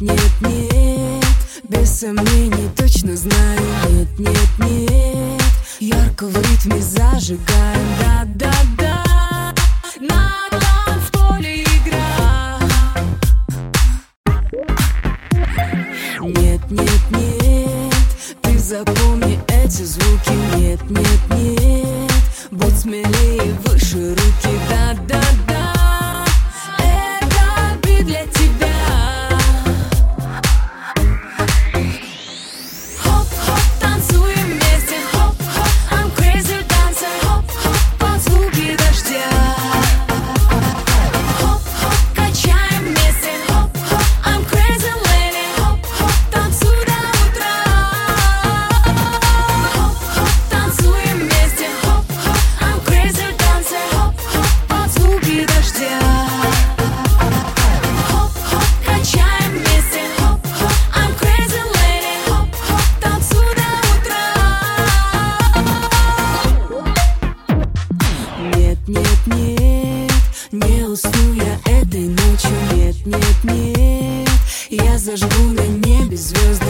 нет, нет, без сомнений точно знаю. Нет, нет, нет, ярко в ритме зажигаем. Да, да, да, на танцполе игра. Нет, нет, нет, ты запомни эти звуки. Нет, нет, нет, будь смелее, выше руки. Да, да, да, это бит для тебя. Хоп-хоп, танцуем вместе. Хоп-хоп, I'm crazy dancer. Хоп-хоп, под звуки дождя. Хоп-хоп, качаем вместе. Хоп-хоп, I'm crazy lady. Хоп-хоп, танцуй до утра. Хоп-хоп, танцуем вместе. Хоп-хоп, I'm crazy dancer. Хоп-хоп, под звуки дождя. Хоп-хоп, качаем вместе. Хоп-хоп, I'm crazy lady. Хоп-хоп, танцуй до утра. Нет, нет, нет, не усну я этой ночью. Нет, нет, нет, я зажгу на небе звезды.